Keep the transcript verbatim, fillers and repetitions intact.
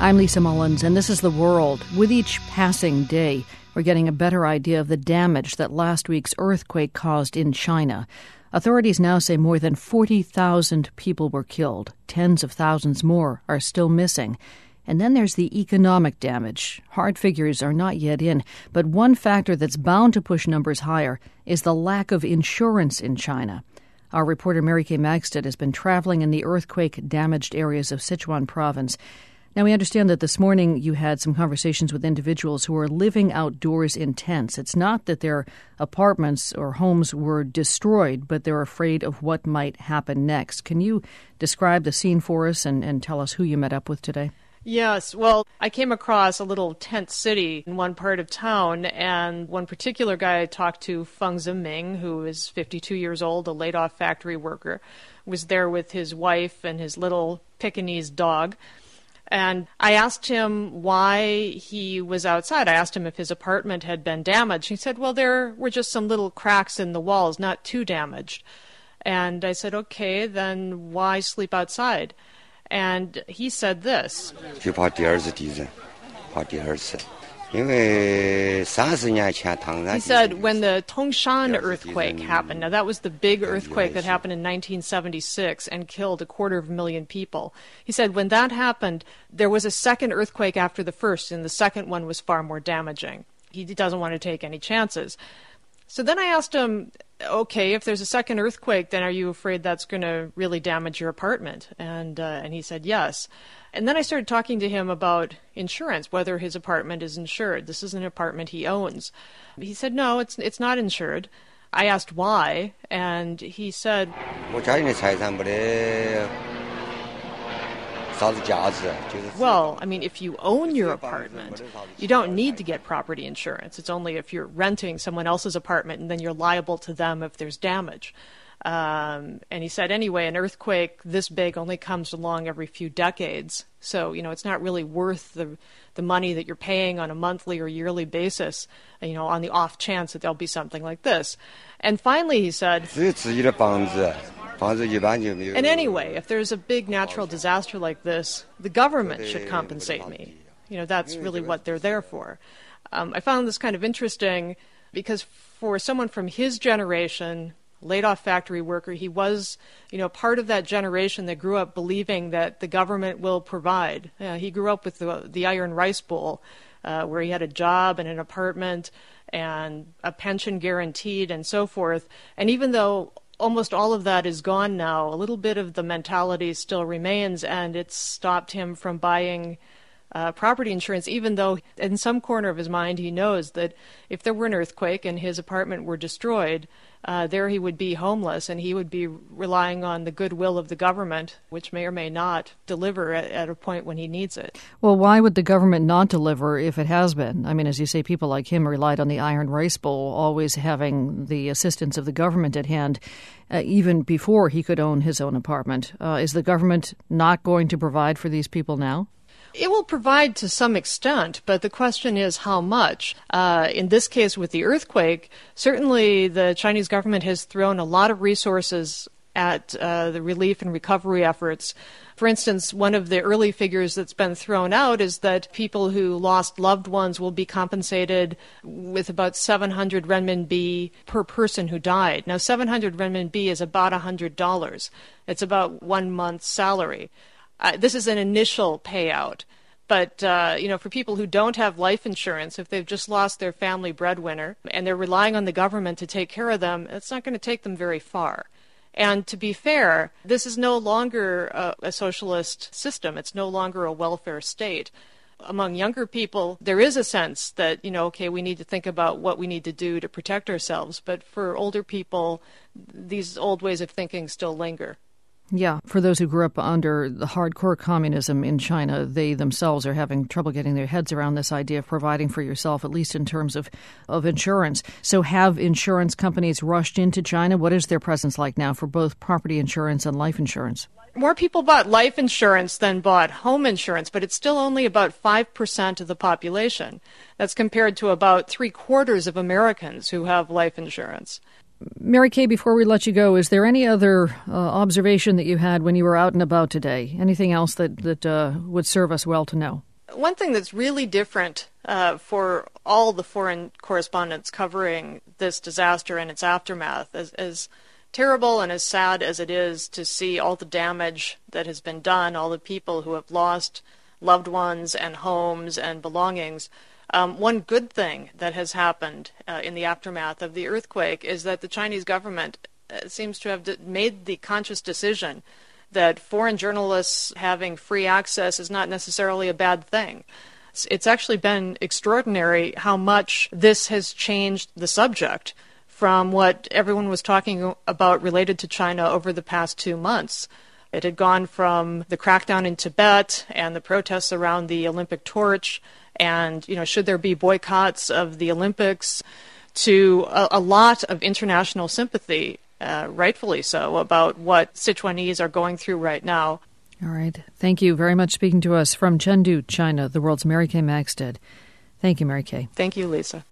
I'm Lisa Mullins, and this is The World. With each passing day, we're getting a better idea of the damage that last week's earthquake caused in China. Authorities now say more than forty thousand people were killed. Tens of thousands more are still missing. And then there's the economic damage. Hard figures are not yet in, but one factor that's bound to push numbers higher is the lack of insurance in China. Our reporter Mary Kay Magstead has been traveling in the earthquake-damaged areas of Sichuan province. Now, we understand that this morning you had some conversations with individuals who are living outdoors in tents. It's not that their apartments or homes were destroyed, but they're afraid of what might happen next. Can you describe the scene for us and, and tell us who you met up with today? Yes, well, I came across a little tent city in one part of town, and one particular guy I talked to, Feng Ziming, who is fifty-two years old, a laid-off factory worker, was there with his wife and his little Pekingese dog. And I asked him why he was outside. I asked him if his apartment had been damaged. He said, well, there were just some little cracks in the walls, not too damaged. And I said, okay, then why sleep outside? And he said this. He said when the Tongshan earthquake happened, now that was the big earthquake that happened in nineteen seventy-six and killed a quarter of a million people. He said when that happened, there was a second earthquake after the first, and the second one was far more damaging. He doesn't want to take any chances. So then I asked him, okay, if there's a second earthquake, then are you afraid that's going to really damage your apartment? And uh, and he said yes. And then I started talking to him about insurance, whether his apartment is insured. This is an apartment he owns. He said, no, it's it's not insured. I asked why, and he said, well, I mean, if you own your apartment, you don't need to get property insurance. It's only if you're renting someone else's apartment, and then you're liable to them if there's damage. Um, and he said, anyway, an earthquake this big only comes along every few decades. So, you know, it's not really worth the the money that you're paying on a monthly or yearly basis, you know, on the off chance that there'll be something like this. And finally, he said, and anyway, if there's a big natural disaster like this, the government should compensate me. You know, that's really what they're there for. Um, I found this kind of interesting because for someone from his generation, laid-off factory worker, he was, you know, part of that generation that grew up believing that the government will provide. Uh, he grew up with the, the Iron Rice Bowl, uh, where he had a job and an apartment and a pension guaranteed and so forth. And even though almost all of that is gone now, a little bit of the mentality still remains, and it's stopped him from buying Uh, property insurance, even though in some corner of his mind he knows that if there were an earthquake and his apartment were destroyed, uh, there he would be homeless and he would be relying on the goodwill of the government, which may or may not deliver at, at a point when he needs it. Well, why would the government not deliver if it has been? I mean, as you say, people like him relied on the Iron Rice Bowl, always having the assistance of the government at hand, uh, even before he could own his own apartment. Uh, is the government not going to provide for these people now? It will provide to some extent, but the question is how much. Uh, in this case with the earthquake, certainly the Chinese government has thrown a lot of resources at uh, the relief and recovery efforts. For instance, one of the early figures that's been thrown out is that people who lost loved ones will be compensated with about seven hundred renminbi per person who died. Now, seven hundred renminbi is about one hundred dollars. It's about one month's salary. Uh, this is an initial payout, but uh, you know, for people who don't have life insurance, if they've just lost their family breadwinner and they're relying on the government to take care of them, it's not going to take them very far. And to be fair, this is no longer a, a socialist system. It's no longer a welfare state. Among younger people, there is a sense that, you know, okay, we need to think about what we need to do to protect ourselves. But for older people, these old ways of thinking still linger. Yeah, for those who grew up under the hardcore communism in China, they themselves are having trouble getting their heads around this idea of providing for yourself, at least in terms of, of insurance. So have insurance companies rushed into China? What is their presence like now for both property insurance and life insurance? More people bought life insurance than bought home insurance, but it's still only about five percent of the population. That's compared to about three quarters of Americans who have life insurance. Mary Kay, before we let you go, is there any other uh, observation that you had when you were out and about today? Anything else that, that uh, would serve us well to know? one thing that's really different uh, for all the foreign correspondents covering this disaster and its aftermath, as, as terrible and as sad as it is to see all the damage that has been done, all the people who have lost loved ones and homes and belongings, um, one good thing that has happened uh, in the aftermath of the earthquake is that the Chinese government uh, seems to have d- made the conscious decision that foreign journalists having free access is not necessarily a bad thing. It's, it's actually been extraordinary how much this has changed the subject from what everyone was talking about related to China over the past two months. It had gone from the crackdown in Tibet and the protests around the Olympic torch and, you know, should there be boycotts of the Olympics, to a, a lot of international sympathy, uh, rightfully so, about what Sichuanese are going through right now. All right. Thank you very much speaking to us from Chengdu, China, the world's Mary Kay Magstead. Thank you, Mary Kay. Thank you, Lisa.